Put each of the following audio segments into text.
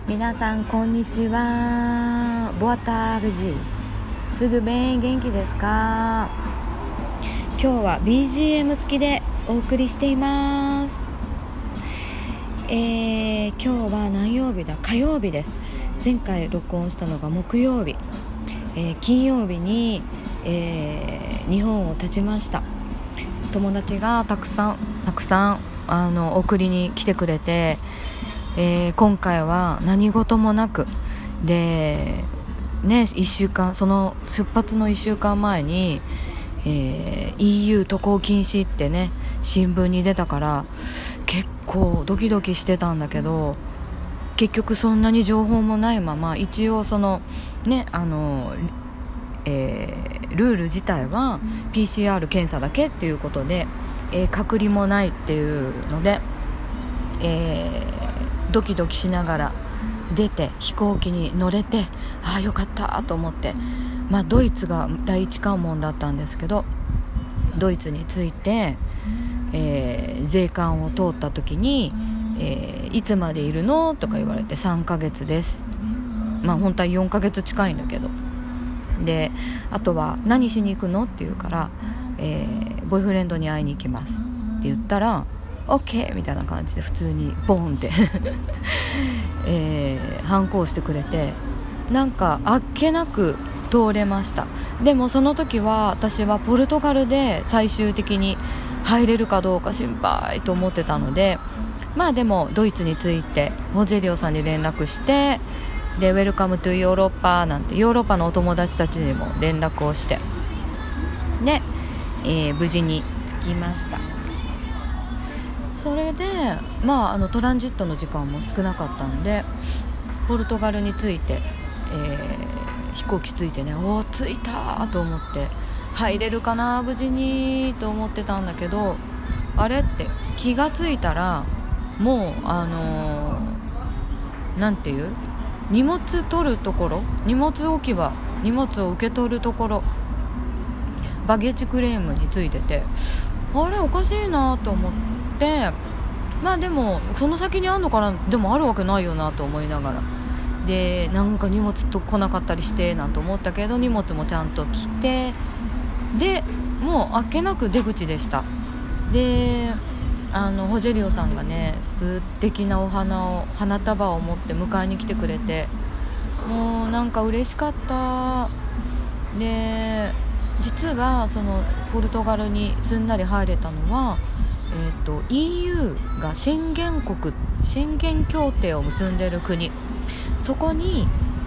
皆さんこんにちは。ボアターベジトゥドゥベン、元気ですか？今日は BGM 付きでお送りしています。今日は何曜日だ？火曜日です。前回録音したのが木曜日、金曜日に、日本を立ちました。友達がたくさん送りに来てくれて、今回は何事もなくでね、1週間、その出発の1週間前に、EU 渡航禁止ってね新聞に出たから結構ドキドキしてたんだけど、結局そんなに情報もないまま、一応そのねルール自体は PCR 検査だけっていうことで、隔離もないっていうので、ドキドキしながら出て飛行機に乗れて、よかったと思って、ドイツが第一関門だったんですけど、ドイツに着いて、税関を通った時に、いつまでいるのとか言われて、3ヶ月です。本当は4ヶ月近いんだけど、であとは何しに行くのって言うから、ボーイフレンドに会いに行きますって言ったらOK みたいな感じで普通にボーンって反抗してくれて、なんかあっけなく通れました。でもその時は私はポルトガルで最終的に入れるかどうか心配と思ってたので、でもドイツに着いてホゼリオさんに連絡して、でウェルカムトゥヨーロッパなんてヨーロッパのお友達たちにも連絡をして、で、無事に着きました。それで、トランジットの時間も少なかったんで、ポルトガルに着いて、飛行機着いてね、着いたと思って、入れるかな無事にと思ってたんだけど、あれって気がついたらもうなんていう荷物取るところ、荷物置き場、荷物を受け取るところ、バゲッジクレームについてて、あれおかしいなと思って、でもその先にあんのかな、でもあるわけないよなと思いながら、でなんか荷物と来なかったりしてなんて思ったけど、荷物もちゃんと来て、でもうあっけなく出口でした。でホジェリオさんがね素敵な花束を持って迎えに来てくれて、もうなんか嬉しかった。で実はそのポルトガルにすんなり入れたのは、EU が宣言協定を結んでいる国、そこに、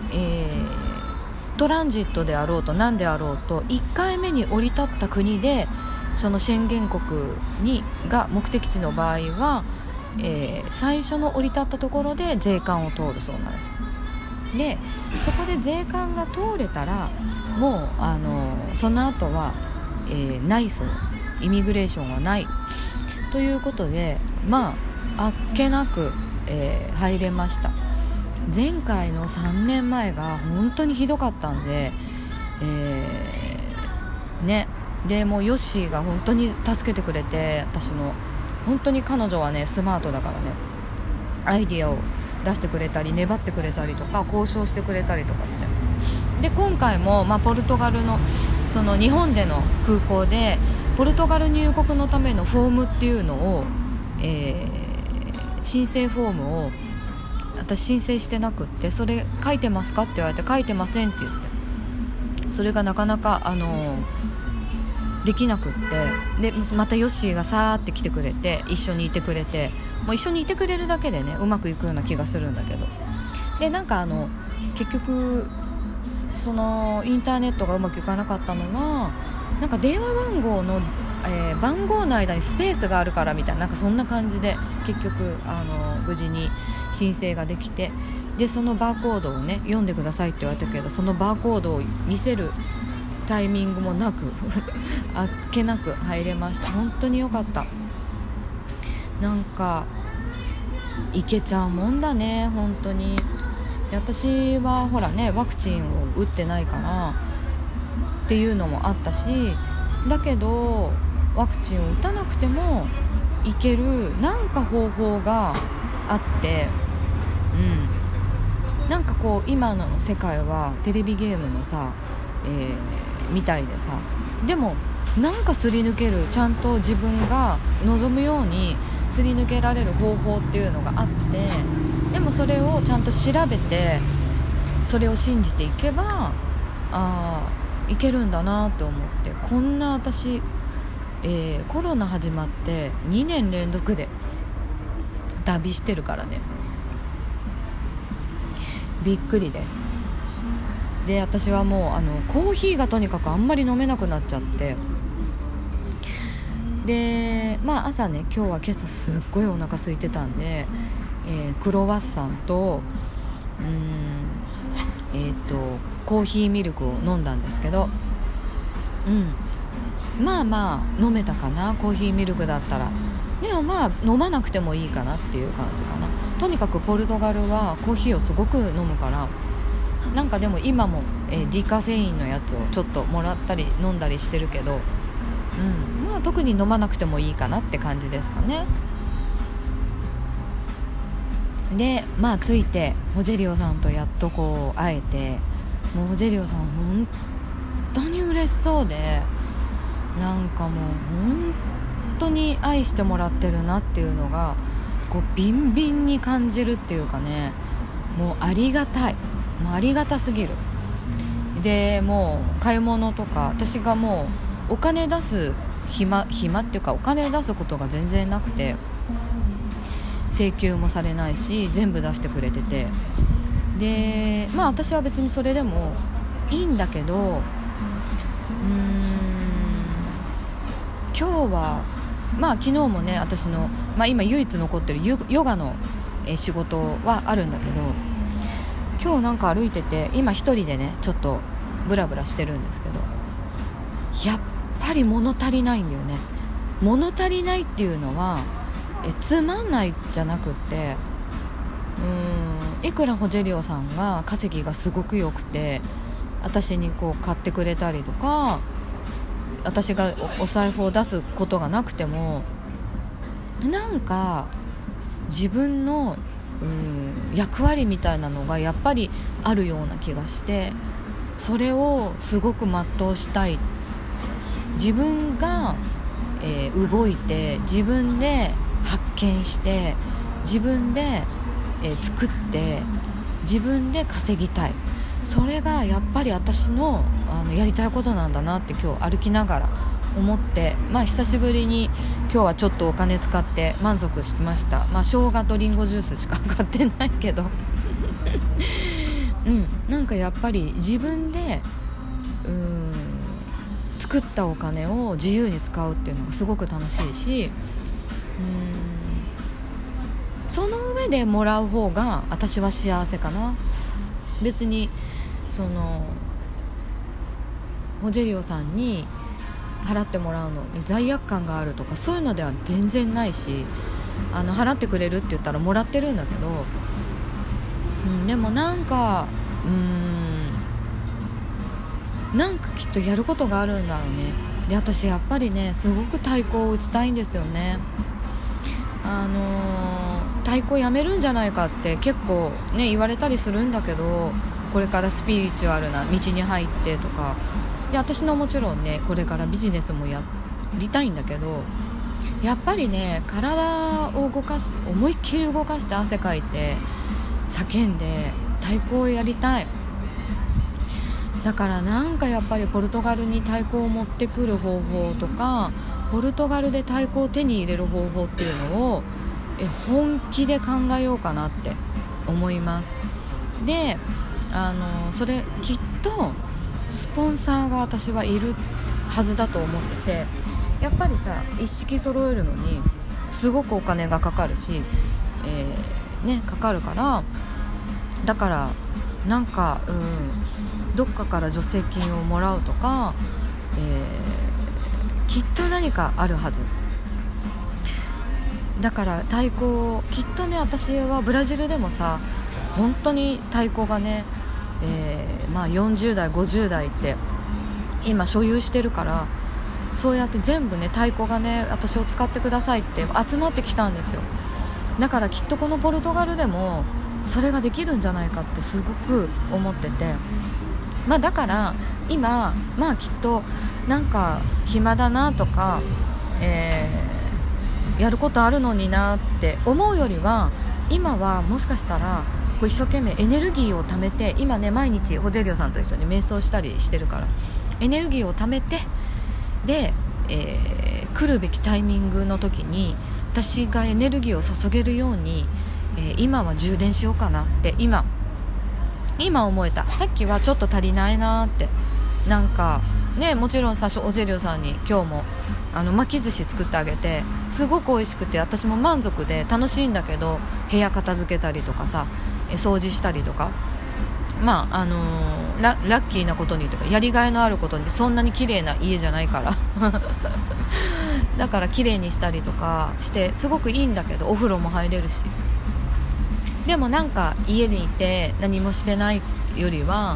トランジットであろうと何であろうと1回目に降り立った国で、その宣言国が目的地の場合は、最初の降り立ったところで税関を通るそうなんです。でそこで税関が通れたらもうその後は、ないそう、イミグレーションはないということで、あっけなく、入れました。前回の3年前が本当にひどかったんで、でもうヨッシーが本当に助けてくれて、私の本当に彼女はねスマートだからね、アイディアを出してくれたり粘ってくれたりとか交渉してくれたりとかして、で今回も、ポルトガルのその日本での空港でポルトガル入国のためのフォームっていうのを、申請フォームを私申請してなくって、それ書いてますかって言われて、書いてませんって言って、それがなかなかできなくって、でまたヨッシーがさーって来てくれて一緒にいてくれて、もう一緒にいてくれるだけでねうまくいくような気がするんだけど、でなんか結局そのインターネットがうまくいかなかったのは、なんか電話番号の、番号の間にスペースがあるからみたいな、なんかそんな感じで結局無事に申請ができて、でそのバーコードをね読んでくださいって言われたけど、そのバーコードを見せるタイミングもなくあっけなく入れました。本当に良かった。なんかいけちゃうもんだね本当に。私はほらねワクチンを打ってないからっていうのもあったし、だけどワクチンを打たなくてもいけるなんか方法があって、 なんかこう今の世界はテレビゲームのさ、みたいでさ、でもなんかすり抜ける、ちゃんと自分が望むようにすり抜けられる方法っていうのがあって、でもそれをちゃんと調べてそれを信じていけばいけるんだなと思って、こんな私、コロナ始まって2年連続で旅してるからね、びっくりです。で私はもうコーヒーがとにかくあんまり飲めなくなっちゃって、で朝ね、今朝すっごいお腹空いてたんで、クロワッサンとコーヒーミルクを飲んだんですけど、飲めたかな、コーヒーミルクだったら。でも飲まなくてもいいかなっていう感じかな。とにかくポルトガルはコーヒーをすごく飲むから、なんかでも今も、ディカフェインのやつをちょっともらったり飲んだりしてるけど、特に飲まなくてもいいかなって感じですかね。で着いてホジェリオさんとやっとこう会えて、もうホジェリオさん本当に嬉しそうで、なんかもう本当に愛してもらってるなっていうのがこうビンビンに感じるっていうかね、もうありがたい、もうありがたすぎる。でもう買い物とか私がもうお金出す暇っていうか、お金出すことが全然なくて、請求もされないし全部出してくれてて、で私は別にそれでもいいんだけど、今日は昨日もね、私の、今唯一残ってるヨガの仕事はあるんだけど、今日なんか歩いてて、今一人でねちょっとブラブラしてるんですけど、やっぱり物足りないんだよね。物足りないっていうのはつまんないじゃなくって、いくらホジェリオさんが稼ぎがすごく良くて私にこう買ってくれたりとか、私がお財布を出すことがなくても、なんか自分の役割みたいなのがやっぱりあるような気がして、それをすごく全うしたい。自分が、動いて自分で発見して自分で、作って自分で稼ぎたい。それがやっぱり私の、やりたいことなんだなって今日歩きながら思って、久しぶりに今日はちょっとお金使って満足しました。生姜とリンゴジュースしか買ってないけどなんかやっぱり自分で作ったお金を自由に使うっていうのがすごく楽しいし、その上でもらう方が私は幸せかな。別にそのホジェリオさんに払ってもらうのに罪悪感があるとかそういうのでは全然ないし、払ってくれるって言ったらもらってるんだけど、でもなんかきっとやることがあるんだろうね。で私やっぱりねすごく太鼓を打ちたいんですよね。太鼓やめるんじゃないかって結構ね言われたりするんだけど、これからスピリチュアルな道に入ってとかで、私のもちろんねこれからビジネスもやりたいんだけど、やっぱりね体を動かす、思いっきり動かして汗かいて叫んで太鼓をやりたい。だからなんかやっぱりポルトガルに太鼓を持ってくる方法とか、ポルトガルで太鼓を手に入れる方法っていうのを本気で考えようかなって思います。でそれきっとスポンサーが私はいるはずだと思ってて、やっぱりさ一式揃えるのにすごくお金がかかるし、かかるから、だからなんかどっかから助成金をもらうとか、きっと何かあるはずだから太鼓きっとね、私はブラジルでもさ本当に太鼓がね、40代50代って今所有してるから、そうやって全部ね太鼓がね私を使ってくださいって集まってきたんですよ。だからきっとこのポルトガルでもそれができるんじゃないかってすごく思ってて、だから今きっとなんか暇だなとか、やることあるのになって思うよりは、今はもしかしたらこう一生懸命エネルギーを貯めて、今ね毎日ホゼリオさんと一緒に瞑想したりしてるから、エネルギーを貯めて、で、来るべきタイミングの時に私がエネルギーを注げるように、今は充電しようかなって今思えた。さっきはちょっと足りないなって、なんかね、もちろん最初ホゼリオさんに今日も巻き寿司作ってあげて、すごく美味しくて私も満足で楽しいんだけど、部屋片付けたりとかさ、掃除したりとか、ラッキーなことにというか、やりがいのあることに、そんなに綺麗な家じゃないからだから綺麗にしたりとかしてすごくいいんだけど、お風呂も入れるし、でもなんか家にいて何もしてないよりは、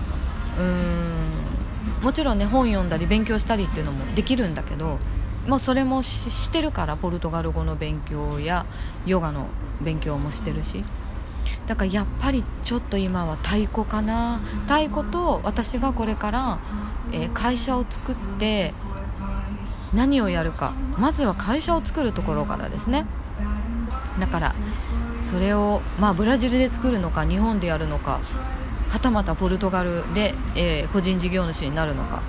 もちろんね本読んだり勉強したりっていうのもできるんだけど、もうそれもしてるから、ポルトガル語の勉強やヨガの勉強もしてるし、だからやっぱりちょっと今は太鼓かな。太鼓と私がこれから、会社を作って何をやるか、まずは会社を作るところからですね。だからそれを、ブラジルで作るのか日本でやるのか、はたまたポルトガルで、個人事業主になるのか、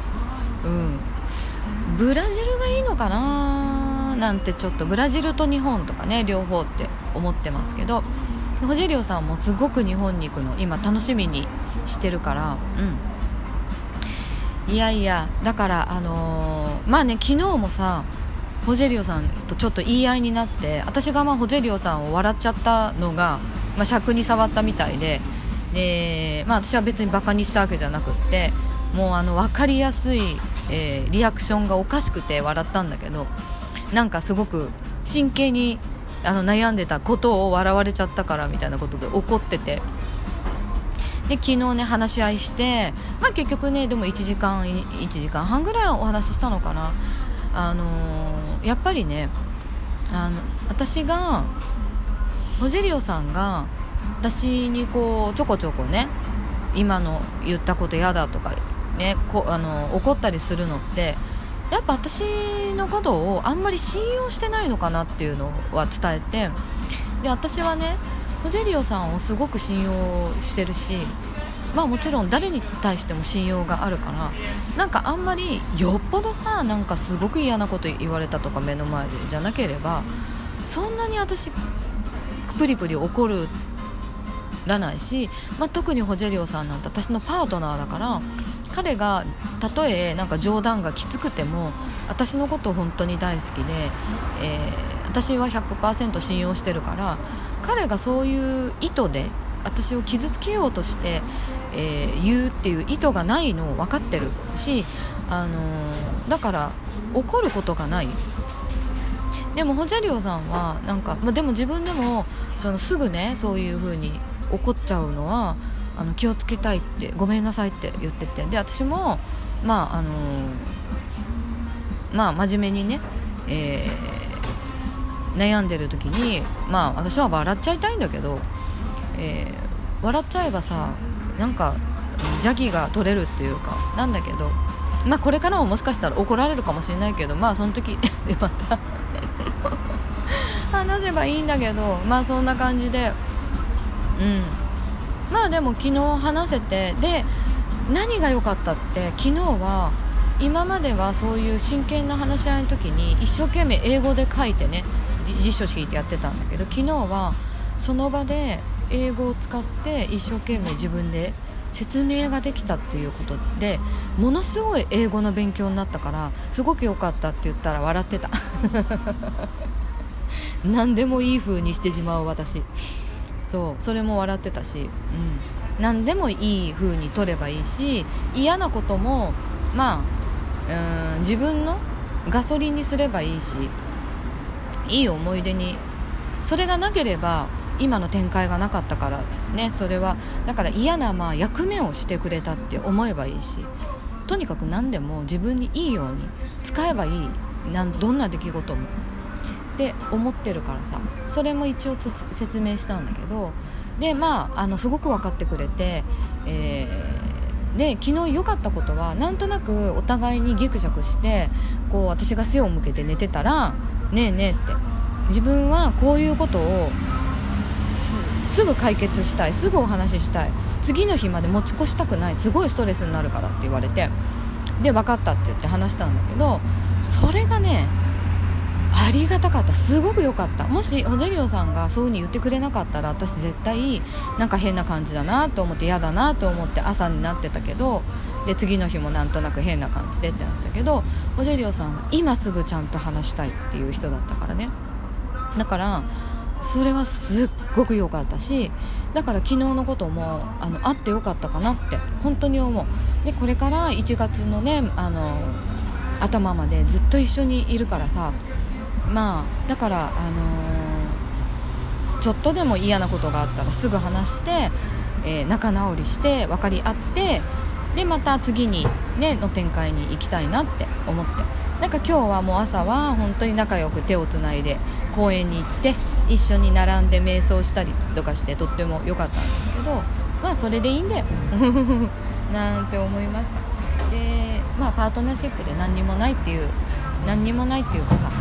ブラジルがいいのかななんて、ちょっとブラジルと日本とかね両方って思ってますけど、ホゼリオさんもすごく日本に行くの今楽しみにしてるから、いやだから昨日もさホゼリオさんとちょっと言い合いになって、私がホゼリオさんを笑っちゃったのが、尺に触ったみたいで、私は別にバカにしたわけじゃなくって、もう分かりやすい、リアクションがおかしくて笑ったんだけど、なんかすごく真剣に悩んでたことを笑われちゃったからみたいなことで怒ってて、で昨日ね話し合いして、結局ねでも1時間半ぐらいお話ししたのかな。やっぱりね私がホゼリオさんが私にこうちょこちょこね今の言ったことやだとかね怒ったりするのって、やっぱ私のことをあんまり信用してないのかなっていうのは伝えて、で私はねホゼリオさんをすごく信用してるし、もちろん誰に対しても信用があるから、なんかあんまりよっぽどさなんかすごく嫌なこと言われたとか目の前でじゃなければ、そんなに私プリプリ怒らないし、特にホゼリオさんなんて私のパートナーだから、彼がたとえなんか冗談がきつくても私のこと本当に大好きで、私は 100% 信用してるから、彼がそういう意図で私を傷つけようとして、言うっていう意図がないのを分かってるし、だから怒ることがない。でもホゼリオさんはなんか、でも自分でもすぐねそういう風に怒っちゃうのは気をつけたいって、ごめんなさいって言ってて、で私も真面目にね、悩んでる時に私は笑っちゃいたいんだけど、笑っちゃえばさなんか邪気が取れるっていうかなんだけど、これからももしかしたら怒られるかもしれないけど、その時でまた話せばいいんだけど、そんな感じで、でも昨日話せて、で何が良かったって、昨日は今まではそういう真剣な話し合いの時に一生懸命英語で書いてね辞書引いてやってたんだけど、昨日はその場で英語を使って一生懸命自分で説明ができたっていうことで、ものすごい英語の勉強になったから、すごく良かったって言ったら笑ってた何でもいい風にしてしまう私、それも笑ってたし、何でもいい風に取ればいいし、嫌なことも自分のガソリンにすればいいし、いい思い出に、それがなければ今の展開がなかったからね。それはだから嫌な役目をしてくれたって思えばいいし、とにかく何でも自分にいいように使えばいい、どんな出来事もって思ってるからさ、それも一応説明したんだけど、 で、すごく分かってくれて、で昨日良かったことは、なんとなくお互いにギクシャクしてこう私が背を向けて寝てたら、ねえねえって、自分はこういうことをすぐ解決したい、すぐお話ししたい、次の日まで持ち越したくない、すごいストレスになるからって言われて、で分かったって言って話したんだけど、それがねありがたかった。すごく良かった。もしホゼリオさんがそういう風に言ってくれなかったら、私絶対なんか変な感じだなと思って、嫌だなと思って朝になってたけど、で次の日もなんとなく変な感じでってなったけど、ホゼリオさんは今すぐちゃんと話したいっていう人だったからね。だからそれはすっごく良かったし、だから昨日のこともあって良かったかなって本当に思う。でこれから1月のね頭までずっと一緒にいるからさ、だから、ちょっとでも嫌なことがあったらすぐ話して、仲直りして分かり合って、でまた次に、の展開に行きたいなって思って、なんか今日はもう朝は本当に仲良く手をつないで公園に行って一緒に並んで瞑想したりとかして、とっても良かったんですけど、それでいいんだよなんて思いました。で、パートナーシップで何にもないっていうかさ、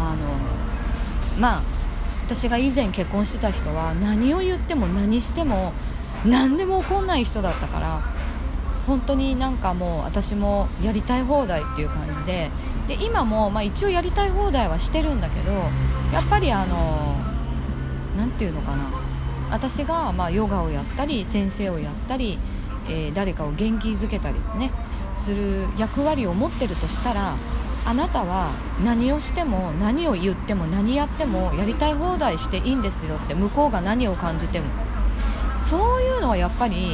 私が以前結婚してた人は何を言っても何しても何でも起こんない人だったから、本当になんかもう私もやりたい放題っていう感じで、今も一応やりたい放題はしてるんだけど、やっぱりなんていうのかな、私がヨガをやったり先生をやったり、誰かを元気づけたりねする役割を持ってるとしたら、あなたは何をしても何を言っても何やってもやりたい放題していいんですよって、向こうが何を感じても。そういうのはやっぱり、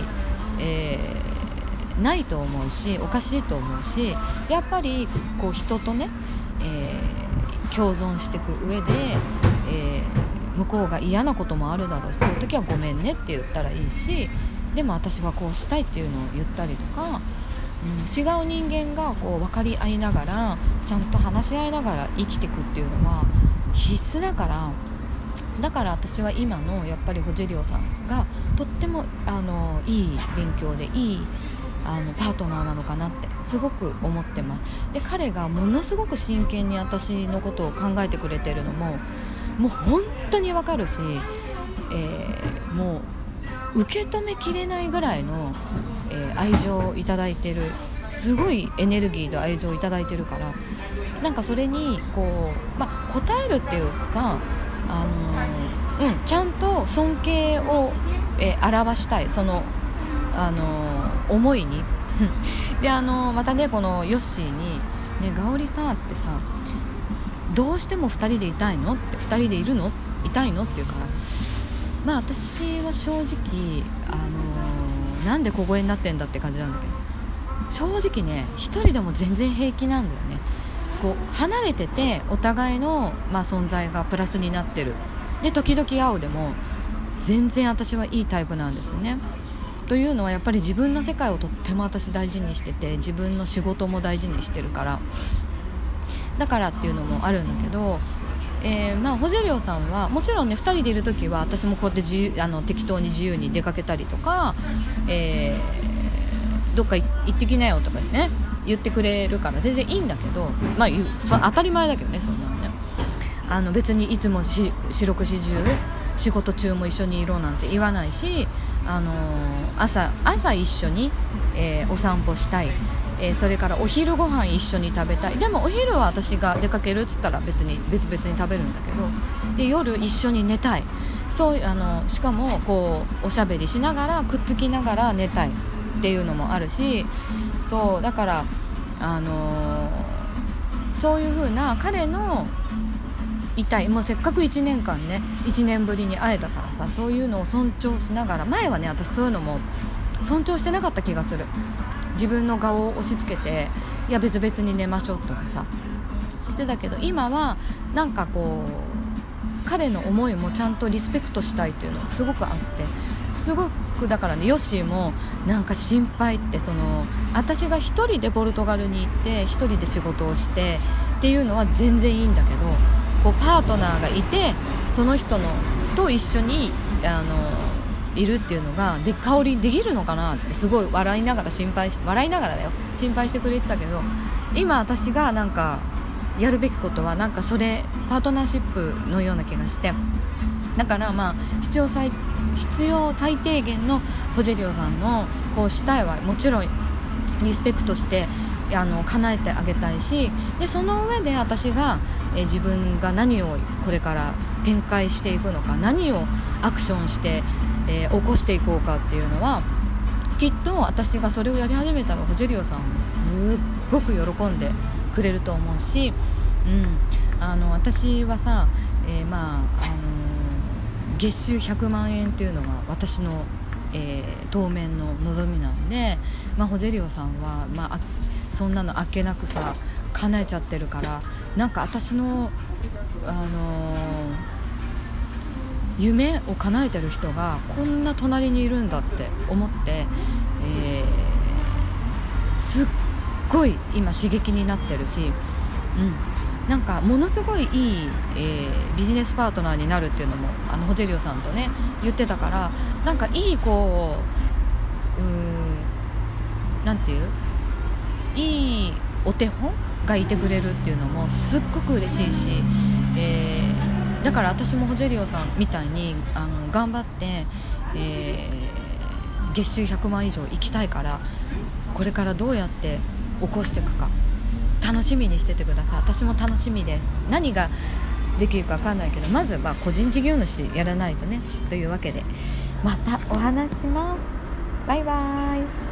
ないと思うし、おかしいと思うし、やっぱりこう人とね、共存していく上で、向こうが嫌なこともあるだろうし、そういう時はごめんねって言ったらいいし、でも私はこうしたいっていうのを言ったりとか、違う人間がこう分かり合いながらちゃんと話し合いながら生きていくっていうのは必須だから、だから私は今のやっぱりホジェリオさんがとってもいい勉強でいいパートナーなのかなってすごく思ってます。で彼がものすごく真剣に私のことを考えてくれてるのももう本当にわかるし、もう受け止めきれないぐらいの、愛情をいただいてる、すごいエネルギーと愛情をいただいてるから、なんかそれにこう、応えるっていうか、ちゃんと尊敬を、表したい、その、思いにでまたね、このヨッシーに、ね、ガオリさってさ、どうしても2人でいたいのって、2人でいるの、いたいのって言うから、私は正直なんで小声になってんだって感じなんだけど、正直ね1人でも全然平気なんだよね。こう離れててお互いの、存在がプラスになってる、で時々会うでも全然私はいいタイプなんですよね。というのはやっぱり自分の世界をとっても私大事にしてて、自分の仕事も大事にしてるから、だからっていうのもあるんだけど、ホジェリオさんはもちろんね2人でいる時は私もこうやって適当に自由に出かけたりとか、どっか行ってきなよとかね言ってくれるから全然いいんだけど、当たり前だけどね、そんなのね別にいつも四六時中仕事中も一緒にいろなんて言わないし、朝一緒に、お散歩したい、それからお昼ご飯一緒に食べたい。でもお昼は私が出かけるっつったら別々に食べるんだけど、で夜一緒に寝たい、そういうしかもこうおしゃべりしながらくっつきながら寝たいっていうのもあるし、そうだからそういう風な彼のいたい、もうせっかく1年間ね1年ぶりに会えたからさ、そういうのを尊重しながら、前はね私そういうのも尊重してなかった気がする。自分の顔を押し付けて、いや別々に寝ましょうとかさしてたけど、今はなんかこう彼の思いもちゃんとリスペクトしたいっていうのがすごくあって、すごくだからね、ヨッシーもなんか心配って、その私が一人でポルトガルに行って一人で仕事をしてっていうのは全然いいんだけど、こうパートナーがいてその人のと一緒にいるっていうのが香りできるのかなってすごい笑いながら心配してくれてたけど、今私がなんかやるべきことはなんかそれパートナーシップのような気がして、だからまあ必要最低限のホジェリオさんのこうしたいはもちろんリスペクトして叶えてあげたいし、でその上で私が、自分が何をこれから展開していくのか、何をアクションして、起こしていこうかっていうのは、きっと私がそれをやり始めたらホジェリオさんもすっごく喜んでくれると思うし、私はさ、月収100万円っていうのは私の、当面の望みなんで、ホジェリオさんは、そんなのあっけなくさ叶えちゃってるから、なんか私の、夢を叶えてる人がこんな隣にいるんだって思って、すっごい今刺激になってるし、なんかものすごいいい、ビジネスパートナーになるっていうのもホジェリオさんとね言ってたから、なんかいいなんていういいお手本がいてくれるっていうのもすっごく嬉しいし、だから私もホジェリオさんみたいに頑張って、月収100万以上行きたいから、これからどうやって起こしていくか楽しみにしててください。私も楽しみです。何ができるか分かんないけど、まずは個人事業主やらないとね、というわけでまたお話します。バイバイ。